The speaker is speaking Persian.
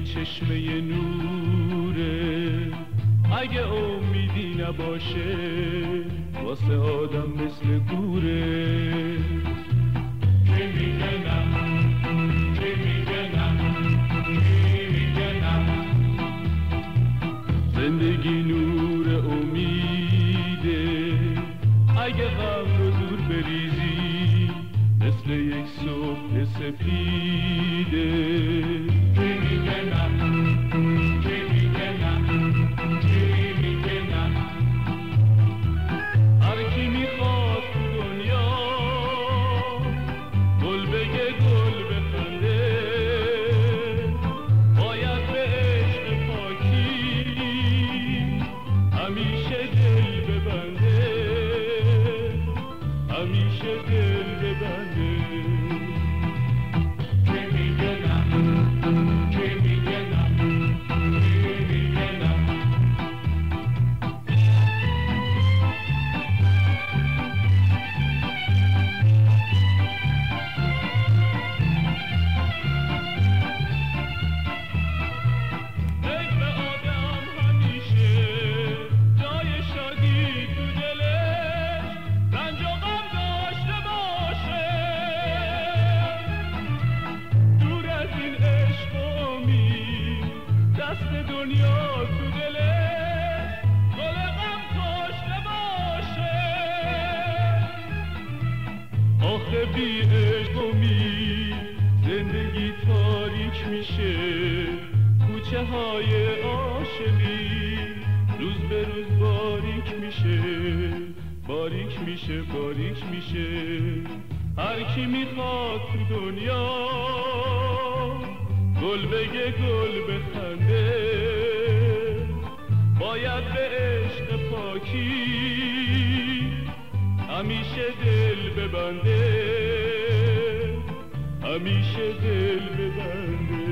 چشمه نوره، اگه امیدی نباشه واسه آدم مثل گوره. چی میگه نه، چی میگه نه، چی میگه نه. زندگی نور امیده، اگه غم رو دور بریزی مثل یک صبح سپیده. چی میگه نه، چی میگه نه، چی میگه نه. هر کی میخواد تو دنیا گل بگه گل بخنده، باید به عشق پاکی همیشه دل ببنده، همیشه دل ببنده. چی میگه نه، چی میگه نه، چی میگه نه. عشق آدم همیشه جای شادی تو دلش، رنج و غم داشته باشه. دور از این عشق و امید، دست دنیا تو دلش، گل غم کاشته باشه. آخه بی عشق و امید زندگی تاریک میشه، کوچه های عاشقی روز به روز باریک میشه، باریک میشه، باریک میشه. هر کی میخواد تو دنیا گل بگه گل بخنده، باید به عشق پاکی همیشه دل ببنده، همیشه دل ببنده.